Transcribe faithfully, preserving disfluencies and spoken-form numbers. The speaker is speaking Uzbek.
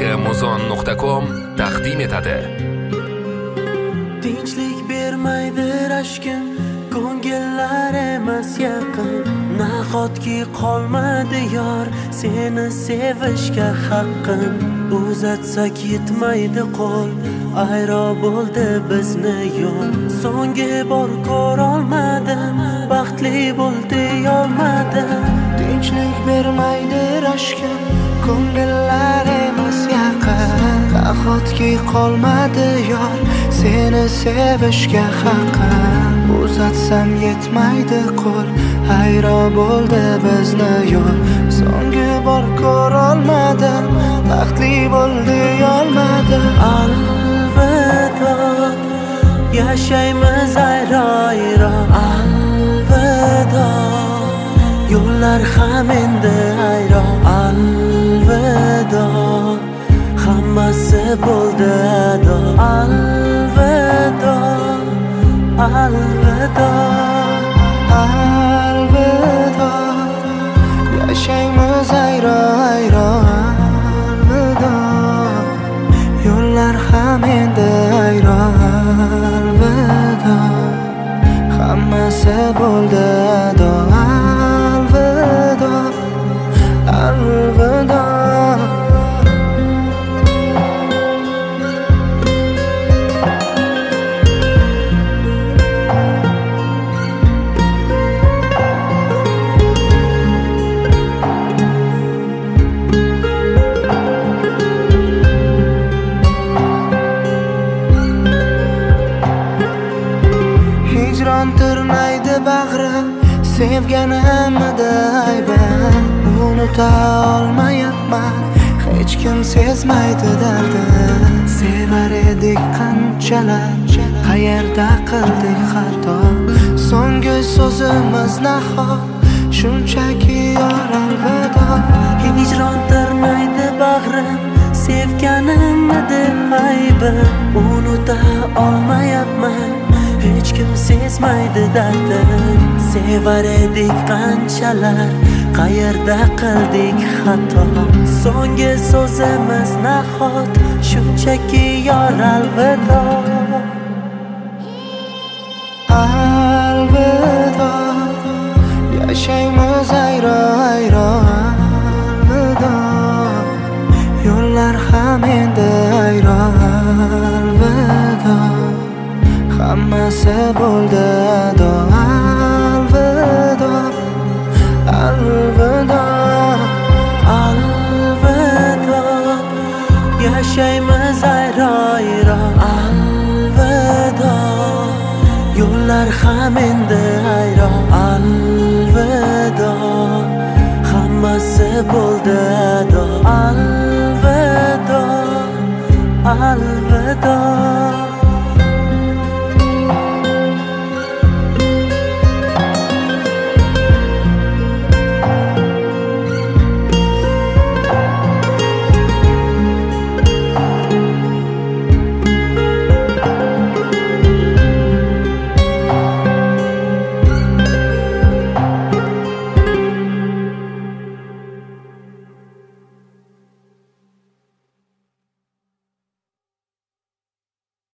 muzon nuqta com taqdim etadi. Tinchlik bermaydi rashkim, ko'ngillar emas yaqin. Nahotki qolmadi yor, seni sevishga haqqim. Uzatsak yetmaydi qo'l, ayro bo'ldi bizni yo'l. So'nggi bor ko'rolmadim, baxtli bo'l deyolmadim. Tinchlik bermaydi rashkim, ko'ngillar emas yaqin. Nahotki qolmadi yor, seni sevishga haqqim. Uzatsam yetmaydi qo'l, hayro bo'ldi bizni yo'l. So'nggi bor ko'rolmadim, baxtli bo'l deyolmadim. Alvido, yashaymiz ayro-ayro. Alvido, yo'llar ham endi ayro. Alvido, hammasi bo'ldi ado. Alvido, alvido, alvido, yashaymiz ayro-ayro. Alvido, yo'llar ham endi ayro. Alvido, hammasi bo'ldi ado. Alvido, alvido. Hijron tirnaydi bag'rim, sevganimda aybim. Unuta olmayapman, hech kim sezmaydi dardim. Sevar edik qanchalar, qayerda qildik xato. So'nggi so'zimiz nahot, shunchaki yor alvido. Hijron tirnaydi bag'rim, sevganimda aybim. Unuta olmayapman, hech kim sezmaydi dardim. Sevar edik qanchalar, qayerda qildik xato. So'nggi so'zimiz nahot, shunchaki yor alvido. Alvido, yashaymiz ayro-ayro. Alvido, yo'llar ham endi ayro. Alvido, hammasi bo'ldi ado. Alvido, alvido, alvido, yashaymiz ayro-ayro. Alvido, yo'llar ham endi ayro. Alvido, hammasi bo'ldi ado.